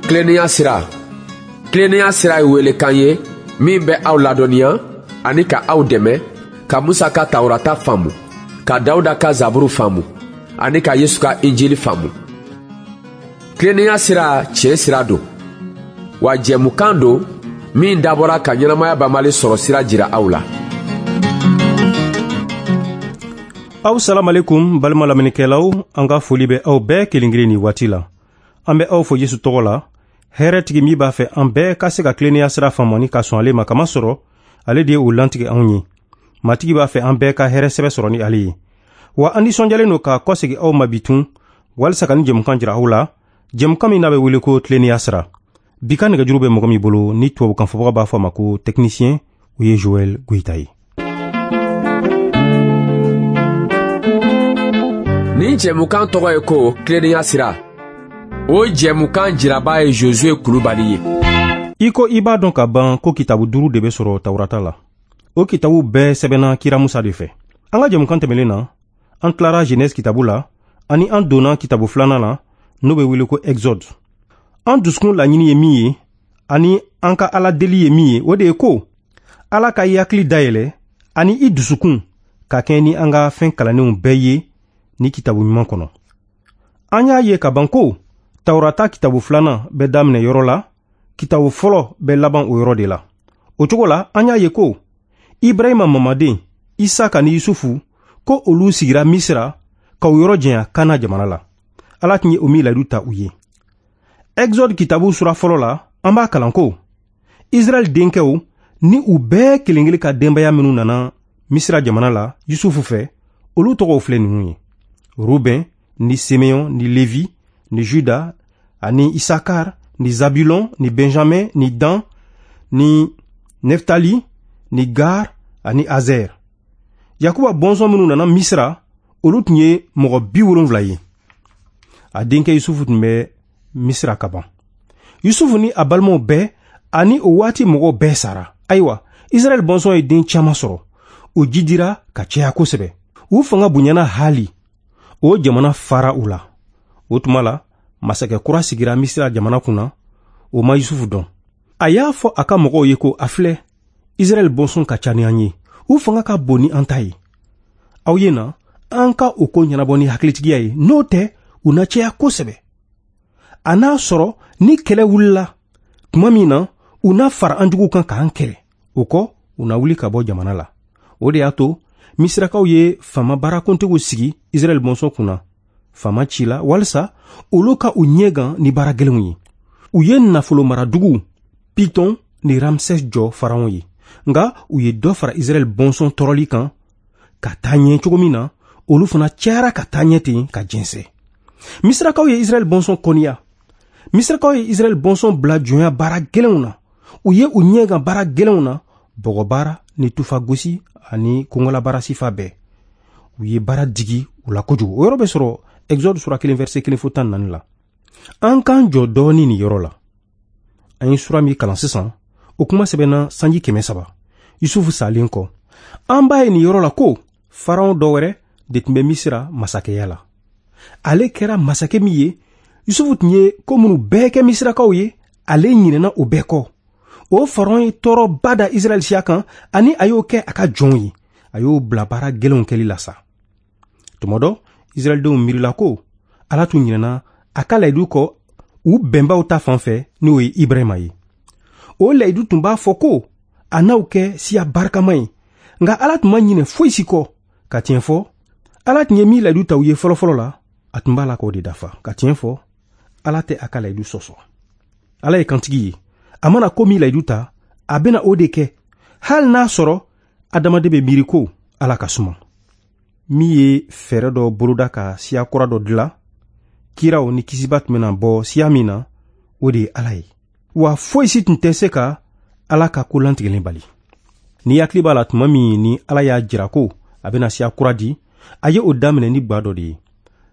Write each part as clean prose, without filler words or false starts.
Kilennenya sira. Kilennenya sira ye welekan ye min bɛ aw ladɔnniya ani ka aw dɛmɛ ka Musa ka Tawurata faamu, ka Dawuda ka Zaburu faamu ani ka Yesu ka Injili faamu. Kilennenya sira tiɲɛ sira don, wa jɛmukan don min dabɔra ka ɲɛnamaya banbali sɔrɔ sira jira aw la. Aw salam alaikum balima lamɛnnikɛlaw, an ka foli bɛ aw bɛɛ kelen-kelen ni waati la. An bɛ aw fo Yesu tɔgɔ la. Hɛrɛtigi min b'a fɛ an bɛɛ ka se ka kilennenya sira faamani ka sɔn ale ma, kama sɔrɔ ale de ye o lantigi anw ye. Matigi b'a fɛ an bɛɛ ka hɛrɛ sɛbɛ sɔrɔ ni ale ye. Wa an nisɔndiyalen don ka kɔsegi aw ma bitun walisa ka ni jɛmukan jira aw la, jɛmukan min n'a bɛ wele ko kilennenya sira. Bi ka nɛgɛjuru bɛ mɔgɔ min bolo ni tubabukan fɔbaga b'a fɔ a ma ko technicien, o ye Joël Goyita ye. Nin jɛmukan tɔgɔ ye ko kilennenya sira. O jɛmukan jiraba ye Josue Kulubali ye. I ko i b'a dɔn ka ban ko kitabu 5 de bɛ sɔrɔ Tawurata la. O kitabu bɛɛ sɛbɛnna kira Musa de fɛ. An ka jɛmukan tɛmɛlen na, an tilara Genèse kitabu la, ani an donna kitabu 2nan na, n'o bɛ wele ko Exode. An dusukun laɲini ye min ye, ani an ka Ala deli ye min ye, o de ye ko Ala ka i hakili dayɛlɛ ani i dusukun ka kɛɲɛ ni an ka fɛn kalannenw bɛɛ ye ni kitabu ɲuman kɔnɔ. An y'a ye ka ban ko Tawurata kitabu 2nan bɛ daminɛ yɔrɔ la, kitabu fɔlɔ bɛ laban o yɔrɔ de la. O cogo la, an y'a ye ko Ibrahima mamaden Isaka ni Yusufu ko olu sigira Misira ka o yɔrɔ jɛnya Kana jamana la. Ala tun ye o min layidu ta u ye. Exode kitabu sura fɔlɔ la, an b'a kalan ko Israel denkɛw ni u bɛɛ kelen-kelen ka denbaya minnu nana Misira jamana la Yusufu fɛ, olu tɔgɔw filɛ ninnu ye: Ruben, ni Simeon, ni Levi, ni Juda, ani Isakar, ni Zabulon, ni Benjamin, ni Dan, ni Neftali, ni Gar, ani Azer. Yakuba bɔnsɔn minnu nana Misira, olu tun ye mɔgɔ 70 ye. A denkɛ Yusufu tun bɛ Misira ka ban. Yusufu ni a balimaw bɛɛ ani o waati mɔgɔw bɛɛ sara. Ayiwa, Israel bɔnsɔn ye den caman sɔrɔ. O jidira ka caya kosɛbɛ. U fanga bonyana hali. O jamana fara u la. O tuma la, masakɛ kura sigira Misira jamana kunna. O ma Yusufu dɔn. A y'a fɔ a ka mɔgɔw ye ko a filɛ, Israel bɔnsɔn ka ca ni an ye. U fanga ka bon ni an ta ye. Aw ye na, an ka o ko ɲɛnabɔ ni hakilitigiya ye. N'o tɛ, u na caya kosɛbɛ. A n'a sɔrɔ ni kɛlɛ wulila tuma min na, u na fara an jugu kan k'an kɛlɛ. O kɔ, u na wuli ka bɔ jamana la. O de y'a to Misirakaw ye fama baarakuntigiw sigi Israel bɔnsɔn kunna. Fama ci la walisa olu ka u ɲɛgan ni baara gɛlɛnw ye. U ye nafolo maradugu Piton ni Ramses jɔ Faraon ye. Nga u ye dɔ fara Israel bɔnsɔn tɔrɔli kan ka taa ɲɛ cogo min na, olu fana cayara ka taa ɲɛ ten ka jɛnsɛ. Misirakaw ye Israel bɔnsɔn kɔniya. Misirakaw ye Israel bɔnsɔn bila jɔnya baara gɛlɛnw na. U ye u ɲɛgan baara gɛlɛnw na, bɔgɔ baara ni tufa gosi ani kongola baara sifa bɛɛ. U ye baara digi u la kojugu. O yɔrɔ bɛ sɔrɔ Exode sura 1 verset 1 fo 14 la. An k'an jɔ dɔɔni ni yɔrɔ la. An ye sura min kalan sisan, o kuma sɛbɛnna sanji 300. Yusufu salen kɔ. An b'a ye ni yɔrɔ la ko Faraon dɔ wɛrɛ de tun bɛ Misira masakɛya la. Ale kɛra masakɛ min ye, Yusufu tun ye ko minnu bɛɛ kɛ Misirakaw ye, ale ɲinɛna o bɛɛ kɔ. O Faraon ye tɔɔrɔba da Israel siya kan, ani a y'o kɛ a ka jɔnw ye. A y'o bila baara gɛlɛnw kɛli la sa. Tuma dɔ, Israel denw miirila ko Ala tun ɲinɛna a ka layidu kɔ u bɛnbaw ta fan fɛ n'o ye Ibrahima ye. O layidu tun b'a fɔ ko a n'aw kɛ siya barikama ye. Nka Ala tun ma ɲinɛ foyi si kɔ. Ka tiɲɛ fɔ, Ala tun ye min layidu ta u ye fɔlɔfɔlɔ la, a tun b'a la k'o de dafa. Ka tiɲɛ fɔ, Ala tɛ a ka layidu sɔsɔ. Ala ye kantigi ye. A mana ko min layidu ta, a bɛna o de kɛ. Hali n'a sɔrɔ adamaden bɛ miiri ko Ala ka suma. Min ye fɛɛrɛ dɔ boloda ka siya kura dɔ dilan, kiraw ni kisiba tun bɛna bɔ siya min na, o de ye Ala ye. Wa foyi si tun tɛ se ka Ala ka ko lantigɛlen bali. Ni hakili b'a la tuma min ni Ala y'a jira ko a bɛna siya kura di, a ye o daminɛ ni gba dɔ de ye.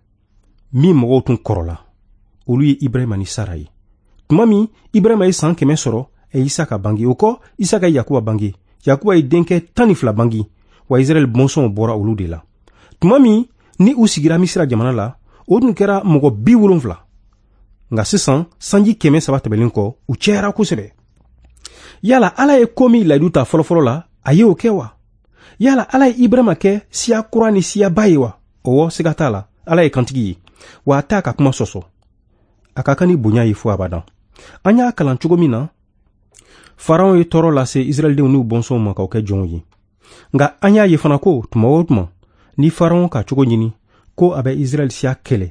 Min mɔgɔw tun kɔrɔla, olu ye Ibrahima ni Sara ye. Tuma min Ibrahima ye san 100 sɔrɔ, Isaka bange. O kɔ, Isaka ye Yakuba bange. Yakuba ye denkɛ 12 bange, wa Israel bɔnsɔnw bɔra olu de la. Tuma min ni u sigira Misira jamana la, o tun kɛra mɔgɔ 70. Nga sisan sanji 300 tɛmɛlen kɔ u cɛyara kosɛbɛ. Yala Ala ye ko min layidu ta fɔlɔfɔlɔ la a ye o kɛ wa? Yala Ala ye Ibrahima kɛ siya kura ni siya ba ye wa? Ɔwɔ, siga t'a la. Ala ye kantigi ye wa a t'a ka kuma sɔsɔ. A ka kan ni bonya ye fo abadan. An y'a kalan cogo min na Faraon ye tɔɔrɔ lase Israɛlidenw n'u bɔnsɔnw ma k'aw kɛ jɔnw ye. Nga an y'a ye fana ko tuma o tuma ni Faraon ka cogo ɲini ko a bɛ Israɛl siya kɛlɛ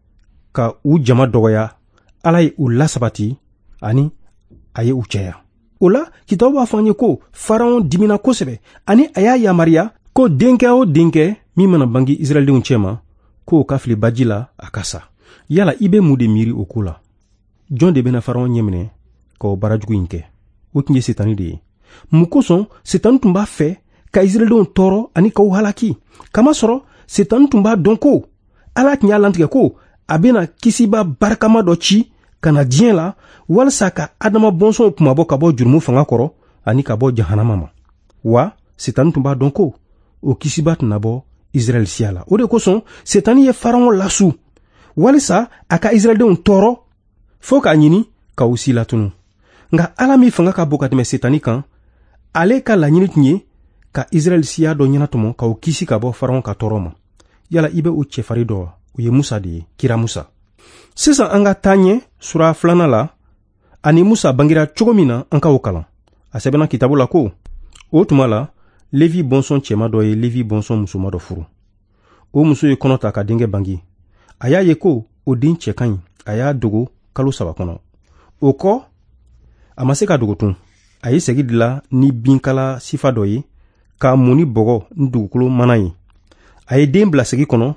ka u jama dɔgɔya, Ala ye u lasabati ani a ye u cɛya. O la kitabu b'a fɔ an ye ko Faraon dimina kosɛbɛ ani a y'a yamariya ko denkɛ o denkɛ min mana bangi Israɛlidenw cɛma k'o ka fili baji la a ka sa. Yala i bɛ mun de miiri o ko la? Jɔn de bɛna Faraon ɲɛminɛ k'o baarajugu in kɛ? O tun ye Setani de ye. Mun kosɔn Setani tun b'a fɛ ka Israɛlidenw tɔɔrɔ ani k'aw halaki? Kamasɔrɔ Setani tun b'a dɔn ko Ala tun y'a lantigɛ ko a bɛna kisiba barikama dɔ ci ka na diɲɛ la walasa ka Adama bɔnsɔnw kumabɔ ka bɔ jurumu fanga kɔrɔ ani ka bɔ jahanama ma. Wa Setani tun b'a dɔn ko o kisiba tɛna bɔ Israɛl siya la. O de kosɔn Setani ye Faraon lasu walisa a ka Israɛlidenw tɔɔrɔ fo k'a ɲini k'aw si latunu. Nga Ala min fanga ka bon ka tɛmɛ Setani kan, ale ka laɲini tun ye ka Israɛl siya dɔ ɲɛnatɔmɔ k'aw kisi ka bɔ Faraon ka tɔɔrɔ ma. Yala i bɛ o cɛfari dɔ wa? O ye Musa de ye, kira Musa. Sisan an ka taa ɲɛ sura 2 la ani Musa bangira cogo min na an ka o kalan. A sɛbɛnna kitabu la ko o tuma la Levi bɔnsɔn cɛma dɔ ye Levi bɔnsɔn musoma dɔ furu. O muso ye kɔnɔ ta ka denkɛ bangi. A y'a ye ko o den cɛ ka ɲi. A y'a dogo kalo 3 kɔnɔ. O kɔ a ma se ka dogo tun. A ye segi dilan ni binkala sifa dɔ ye k'a mun ni bɔgɔ ni dugukolo mana ye. A ye den bila segi kɔnɔ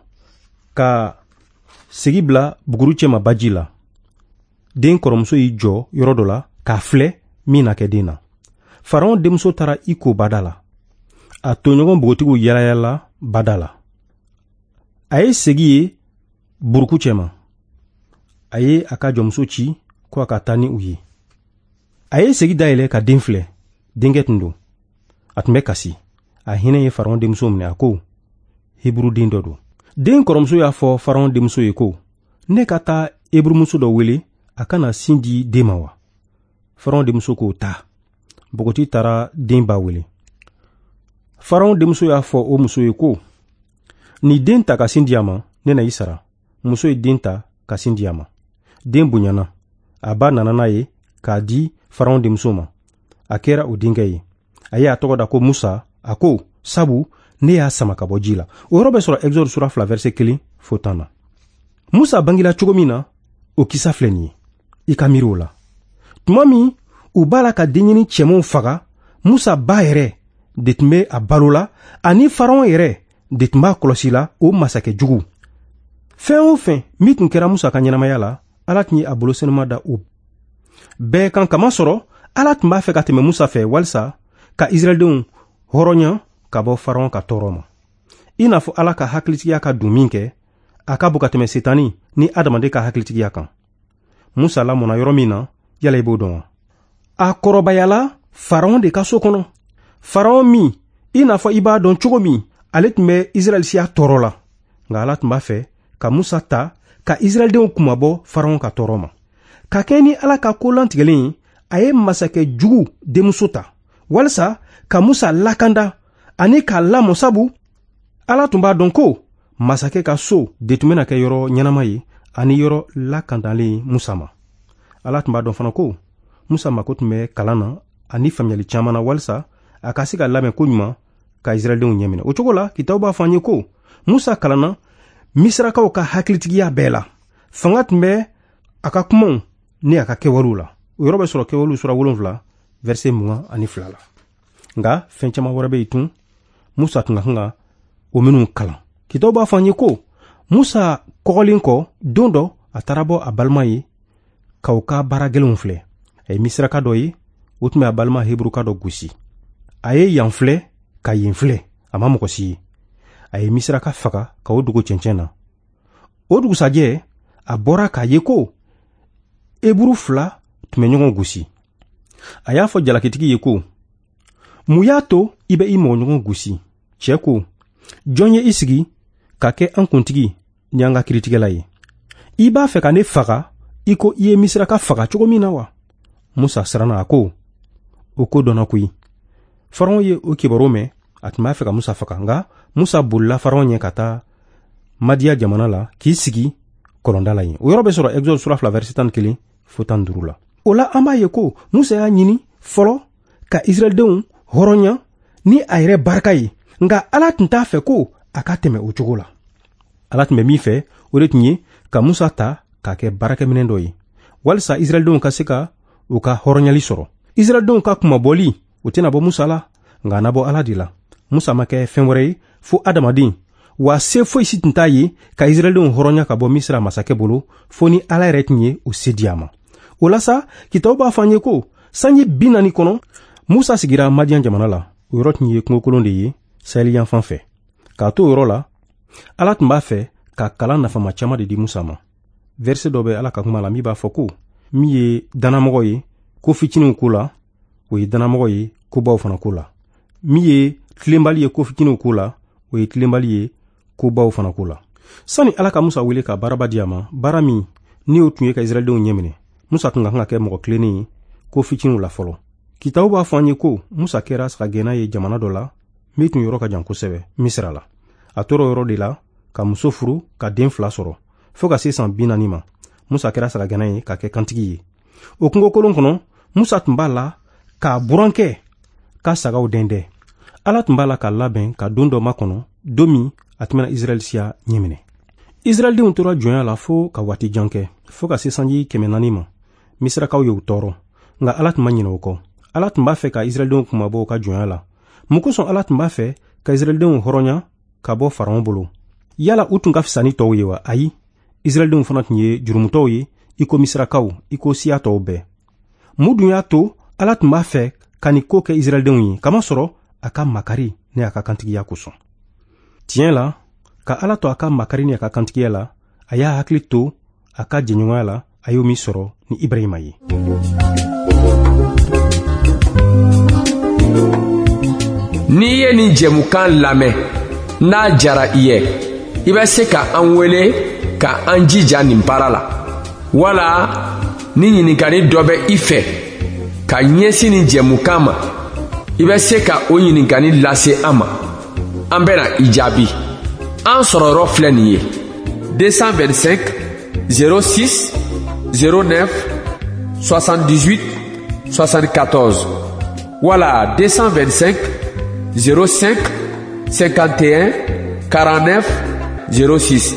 ka segi bila buguru cɛma baji la. Den kɔrɔmuso y'i jɔ yɔrɔ dɔ la k'a filɛ min na kɛ den na. Faraon denmuso taara i ko bada la. A toɲɔgɔn bogotigiw yalayala bada la. A ye segi ye buruku cɛma. A ye a ka jɔnmuso ci ko a ka taa ni u ye. A ye segi dayɛlɛ ka den filɛ. Denkɛ tun don. A tun bɛ kasi. A hinɛ ye Faraon denmuso minɛ. A ko Heburu den dɔ don. Den kɔrɔmuso y'a fɔ Faraon denmuso ye ko ne ka taa Heburumuso dɔ wele a kana sin di den ma wa? Faraon denmuso k'o taa. Bogoti taara den ba wele. Faraon denmuso y'a fɔ o muso ye ko ni den ta ka sin di a ma ne na i sara. Muso ye den ta ka sin di a ma. Den bonyana. A ba nana n'a ye k'a di Faraon denmuso ma. A kɛra o denkɛ ye. A ye a tɔgɔ da ko Musa. A ko sabu ne y'a sama ka bɔ ji la. O yɔrɔ bɛ sɔrɔ Exode sura 2 verset 1 fo 10 na. Musa bangila cogo min na o kisa filɛ nin ye. I ka miiri o la. Tuma min u b'a la ka denɲɛni cɛmanw faga, Musa ba yɛrɛ de tun bɛ a balo la ani Faraon yɛrɛ de tun b'a kɔlɔsi la o masakɛ jugu. Fɛn o fɛn min tun kɛra Musa ka ɲɛnamaya la, Ala tun ye a bolo senuma da o bɛɛ kan. Kamasɔrɔ Ala tun b'a fɛ ka tɛmɛ Musa fɛ walisa ka Israɛlidenw hɔrɔnya ka bɔ Faraon ka tɔɔrɔ ma. I n'a fɔ Ala ka hakilitigiya ka don min kɛ, a ka bon ka tɛmɛ Setani ni adamaden ka hakilitigiya kan. Musa lamɔna yɔrɔ min na, yala i b'o dɔn wa? A kɔrɔbayala Faraon de ka so kɔnɔ. Faraon min, i n'a fɔ i b'a dɔn cogo min, ale tun bɛ Israɛl siya tɔɔrɔ la. Nka Ala tun b'a fɛ ka Musa ta ka Israɛlidenw kumabɔ Faraon ka tɔɔrɔ ma. Ka kɛ ni Ala ka ko lantigɛlen ye, a ye masakɛ jugu denmuso ta walisa ka Musa lakanda ani k'a lamɔ sabu Ala tun b'a dɔn ko masakɛ ka so de tun bɛna kɛ yɔrɔ ɲɛnama ye ani yɔrɔ lakandalen Musa ma. Ala tun b'a dɔn fana ko Musa mako tun bɛ kalan na ani faamuyali caman na walisa a ka se ka labɛn ko ɲuman ka Israɛlidenw ɲɛminɛ. O cogo la kitabu b'a fɔ an ye ko Musa kalanna Misirakaw ka hakilitigiya bɛɛ la. Fanga tun bɛ a ka kumaw ni a ka kɛwalew la. O yɔrɔ bɛ sɔrɔ kɛwalew sura 7 verset 22 la. Nka fɛn caman wɛrɛ bɛ yen tun Musa tun ka kan ka o minnu kalan. Kitabu b'a fɔ an ye ko Musa kɔgɔlen kɔ don dɔ a taara bɔ a balima ye k'aw ka baara gɛlɛnw filɛ. A ye Misiraka dɔ ye, o tun bɛ a balima Heburuka dɔ gosi. A ye yan filɛ ka yen filɛ, a ma mɔgɔ si ye. A ye Misiraka faga ka o dogo cɛncɛn na. O dugusajɛ a bɔra k'a ye ko Heburu 2 tun bɛ ɲɔgɔn gosi. A y'a fɔ jalakitigi ye ko mun y'a to i bɛ i mɔgɔɲɔgɔn gosi? Cɛ ko jɔn ye i sigi ka kɛ an kuntigi ni an ka kiritigɛla ye? I b'a fɛ ka ne faga i ko i ye misiraka faga cogo min na wa? Musa siranna a ko, o ko dɔnna koyi. Faraon ye o kibaru mɛn, a tun b'a fɛ ka Musa faga, nka Musa bolila Faraon ɲɛ ka taa Madiya jamana la k'i sigi kɔlɔnda la yen. O yɔrɔ bɛ sɔrɔ Exode sura 2 verset 11 fo 15 la. O la an b'a ye ko Musa y'a ɲini fɔlɔ ka Israɛldenw hɔrɔnya ni a yɛrɛ barika ye, nka Ala tun t'a fɛ ko a ka tɛmɛ o cogo la. Ala tun bɛ min fɛ, o de tun ye ka Musa ta k'a kɛ baarakɛminɛ dɔ ye, walisa Israɛldenw ka se ka u ka hɔrɔnyali sɔrɔ. Israɛldenw ka kumabɔli o tɛna bɔ Musa la, nka a na bɔ Ala de la. Musa ma kɛ fɛn wɛrɛ ye fo adamaden, wa se foyi si tun t'a ye ka Israɛldenw hɔrɔnya ka bɔ Misira masakɛ bolo fo ni Ala yɛrɛ tun ye o se di a ma. O la sa, kitabu b'a fɔ an ye ko sanji 40 kɔnɔ Musa sigira Madiyan jamana la. O yɔrɔ tun ye kungokolon de ye Sahɛli yan fan fɛ. K'a to o yɔrɔ la, Ala tun b'a fɛ ka kalan nafama caman de di Musa ma. Verset dɔ bɛ Ala ka kuma la min b'a fɔ ko min ye dannamɔgɔ ye ko fitininw ko la, o ye dannamɔgɔ ye kobaw fana ko la. Min ye tilenbali ye ko fitininw ko la, o ye tilenbali ye kobaw fana ko la. Sani Ala ka Musa wele ka baaraba di a ma, baara min ni o tun ye ka Israɛldenw ɲɛminɛ, Musa tun ka kan ka kɛ mɔgɔ tilennen ye ko fitininw la fɔlɔ. Kitabu b'a fɔ an ye ko Musa kɛra sagagɛnna ye jamana dɔ la min tun yɔrɔ ka jan kosɛbɛ, Misira la. A tora yɔrɔ de la ka muso furu ka den 2 sɔrɔ fo ka se san 40 ma. Musa kɛra sagagɛnna ye ka kɛ kantigi ye. O kungokolon kɔnɔ, Musa tun b'a la k'a burankɛ ka sagaw dɛndɛ. Ala tun b'a la k'a labɛn ka don dɔ makɔnɔ, don min a tun bɛna Israɛl siya ɲɛminɛ. Israɛldenw tora jɔnya la fo ka waati jan kɛ, fo ka se sanji 400 ma. Misirakaw ye u tɔɔrɔ, nka Ala tun ma ɲinɛ o kɔ. Ala tun b'a fɛ ka Israɛldenw kumabɔ u ka jɔnya la. Mun kosɔn Ala tun b'a fɛ ka Israɛldenw hɔrɔnya ka bɔ Faraon bolo? Yala u tun ka fisa ni tɔw ye wa? Ayi, Israɛldenw fana tun ye jurumutɔw ye, i ko Misirakaw, i ko siya tɔw bɛɛ. Mun dun y'a to Ala tun b'a fɛ ka nin ko kɛ Israɛldenw ye, kamasɔrɔ a ka makari ni a ka kantigiya kosɔn. Tiɲɛ la, ka Ala to a ka makari ni a ka kantigiya la, a y'a hakili to a ka jɛɲɔgɔnya la, a y'o min sɔrɔ ni Ibrahima ye. N'i ye nin jɛmukan lamɛn n'a jara i ye, i bɛ se ka an wele ka an jija nin baara la, wala ni ɲininkali dɔ bɛ i fɛ ka ɲɛsin nin jɛmukan ma, i bɛ se ka o ɲininkali lase an ma, an bɛna i jaabi. An sɔrɔyɔrɔ filɛ nin ye 225 06 09 78 74 wala 225 05 51 49 06.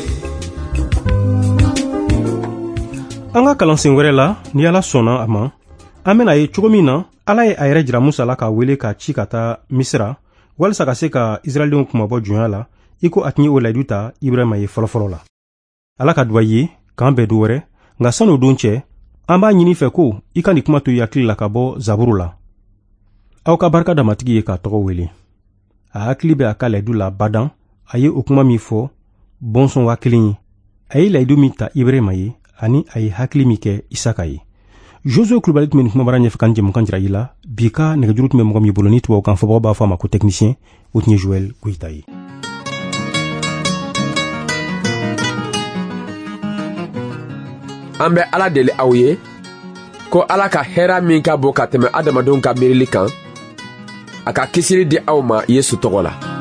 An ka kalansen wɛrɛ la, ni Ala sɔnna a ma, an bɛna ye cogo min na Ala ye a yɛrɛ jira Musa la k'a wele ka ci ka taa Misira, walisa ka se ka Israɛldenw kumabɔ jɔnya la, i ko a tun ye o layidu ta Ibrahima ye fɔlɔfɔlɔ la. Ala ka duwa ye k'an bɛɛ don wɛrɛ, nka sani o don cɛ, an b'a ɲini fɛ ko i ka nin kuma to i hakili la ka bɔ Zaburu la. Aw ka barika damatigi ye k'a tɔgɔ wele. A hakili bɛ a ka layidu la badan, a ye o kuma min fɔ bɔnsɔn 1000 ye. A ye layidu min ta Ibrahima ye, ani a ye hakili min kɛ Isaka ye. Josué Kulubali tun bɛ nin kumabara ɲɛfɛ ka nin jɛmukan jira i la. Bi ka nɛgɛjuru tun bɛ mɔgɔ min bolo ni tubabukan fɔbagaw b'a fɔ a ma ko technicien, o tun ye Joël Koyita ye. An bɛ Ala deli aw ye ko Ala ka hɛra min ka bon ka tɛmɛ adamadenw ka miirili kan, a ka kisiri di aw ma Yesu tɔgɔ la.